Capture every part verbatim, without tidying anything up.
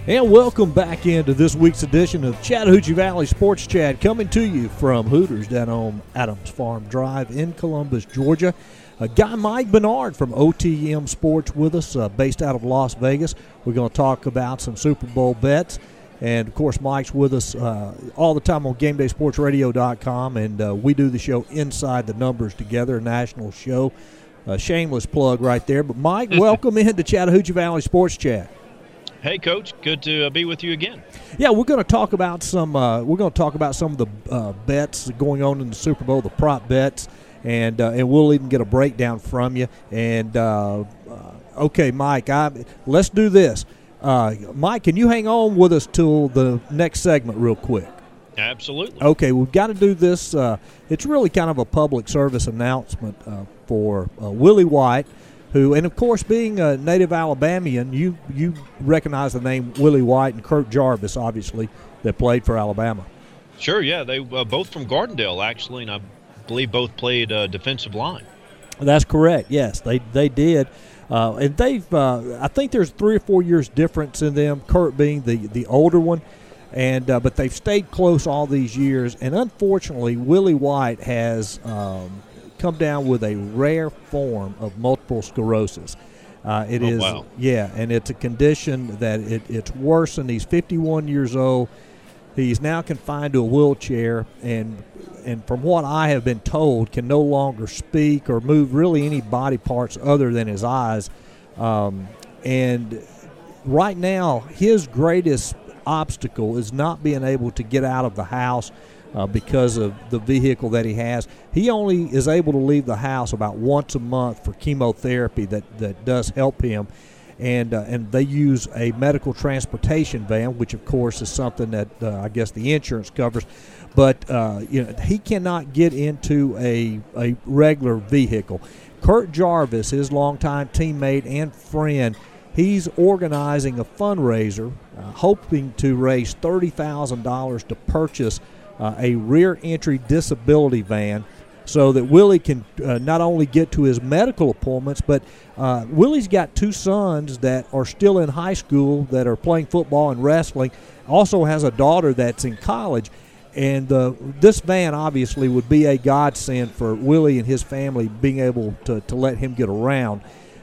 And welcome back into this week's edition of Chattahoochee Valley Sports Chat, coming to you from Hooters down on Adams Farm Drive in Columbus, Georgia. A guy Mike Bernard from O T M Sports with us, uh, based out of Las Vegas. We're going to talk about some Super Bowl bets. And, of course, Mike's with us uh, all the time on Game Day Sports Radio dot com, and uh, we do the show Inside the Numbers Together, a national show. A shameless plug right there. But, Mike, welcome into Chattahoochee Valley Sports Chat. Hey, Coach. Good to uh, be with you again. Yeah, we're going to talk about some. Uh, we're going to talk about some of the uh, bets going on in the Super Bowl, the prop bets, and uh, and we'll even get a breakdown from you. And uh, uh, okay, Mike, I, let's do this. Uh, Mike, can you hang on with us till the next segment, real quick? Absolutely. Okay, we've got to do this. Uh, it's really kind of a public service announcement uh, for uh, Willie White. Who, and of course, being a native Alabamian, you you recognize the name Willie White and Kurt Jarvis, obviously, that played for Alabama. Sure, yeah. They uh, both from Gardendale, actually, and I believe both played uh, defensive line. That's correct, yes. They they did. Uh, and they've, uh, I think there's three or four years difference in them, Kurt being the, the older one. and uh, But they've stayed close all these years. And unfortunately, Willie White has um, – come down with a rare form of multiple sclerosis. Uh, it oh, is, wow. yeah, and it's a condition that it, it's worse, and he's fifty-one years old. He's now confined to a wheelchair, and and from what I have been told, can no longer speak or move really any body parts other than his eyes. Um, and right now, his greatest obstacle is not being able to get out of the house Uh, because of the vehicle that he has. He only is able to leave the house about once a month for chemotherapy that, that does help him. And uh, and they use a medical transportation van, which, of course, is something that uh, I guess the insurance covers. But uh, you know, he cannot get into a, a regular vehicle. Kurt Jarvis, his longtime teammate and friend, he's organizing a fundraiser, uh, hoping to raise thirty thousand dollars to purchase Uh, a rear entry disability van so that Willie can uh, not only get to his medical appointments, but uh, Willie's got two sons that are still in high school that are playing football and wrestling, also has a daughter that's in college, and uh, this van obviously would be a godsend for Willie and his family being able to, to let him get around.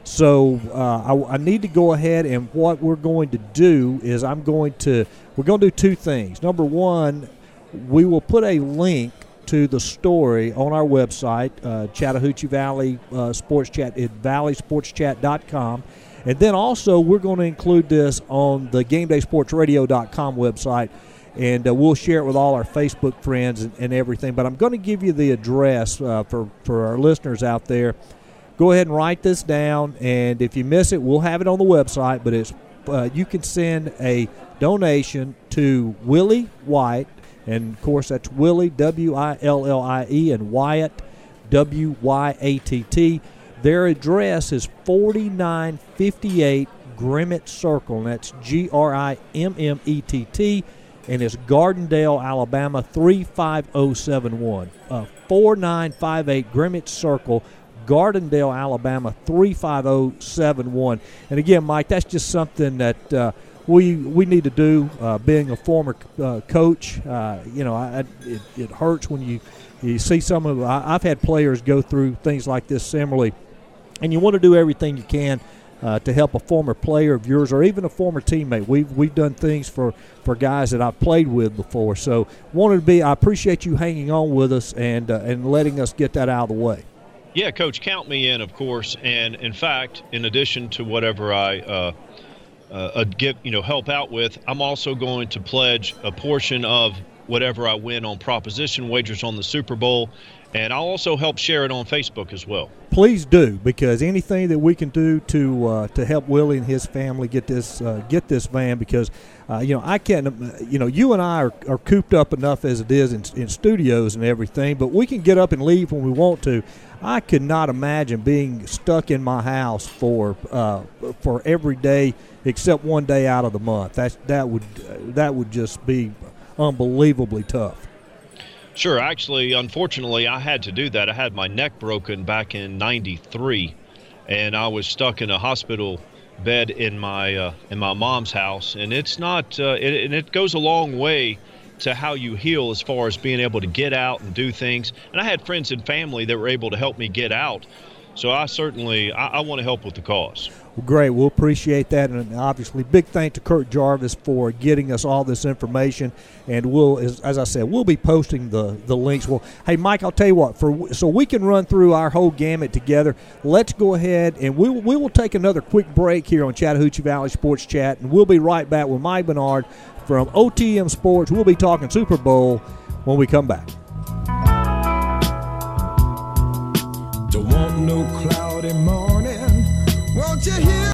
So uh, I, I need to go ahead, and what we're going to do is I'm going to we're going to do two things. Number one, we will put a link to the story on our website, uh, Chattahoochee Valley uh, Sports Chat at valley sports chat dot com. And then also we're going to include this on the Game Day Sports Radio dot com website, and uh, we'll share it with all our Facebook friends and, and everything. But I'm going to give you the address uh, for, for our listeners out there. Go ahead and write this down, and if you miss it, we'll have it on the website. But it's uh, you can send a donation to Willie White. And, of course, that's Willie, W I L L I E, and Wyatt, W Y A T T. Their address is forty-nine fifty-eight Grimmett Circle, and that's G R I M M E T T, and it's Gardendale, Alabama, three five oh seven one. Uh, forty-nine fifty-eight Grimmett Circle, Gardendale, Alabama, three five oh seven one. And, again, Mike, that's just something that uh, – We we need to do. Uh, being a former uh, coach, uh, you know, I, it, it hurts when you, you see some of. I, I've had players go through things like this similarly, and you want to do everything you can uh, to help a former player of yours or even a former teammate. We've we've done things for, for guys that I've played with before. So wanted to be. I appreciate you hanging on with us and uh, and letting us get that out of the way. Yeah, Coach, count me in, of course. And in fact, in addition to whatever I. Uh, Uh, give you know help out with, I'm also going to pledge a portion of whatever I win on proposition wagers on the Super Bowl, and I'll also help share it on Facebook as well. Please do, because anything that we can do to uh, to help Willie and his family get this uh, get this van, because uh, you know I can't you know you and I are, are cooped up enough as it is in, in studios and everything, but we can get up and leave when we want to. I could not imagine being stuck in my house for uh, for every day except one day out of the month. That that would that would just be unbelievably tough. Sure. Actually, unfortunately, I had to do that. I had my neck broken back in ninety-three, and I was stuck in a hospital bed in my uh, in my mom's house, and it's not uh, it, and it goes a long way to how you heal as far as being able to get out and do things. And I had friends and family that were able to help me get out. So I certainly, I, I want to help with the cause. Well, great. We'll appreciate that. And obviously, big thanks to Kurt Jarvis for getting us all this information. And we'll, as, as I said, we'll be posting the, the links. Well, hey, Mike, I'll tell you what, for so we can run through our whole gamut together, let's go ahead and we, we will take another quick break here on Chattahoochee Valley Sports Chat. And we'll be right back with Mike Bernard from O T M Sports. We'll be talking Super Bowl when we come back. Don't want no cloudy morning.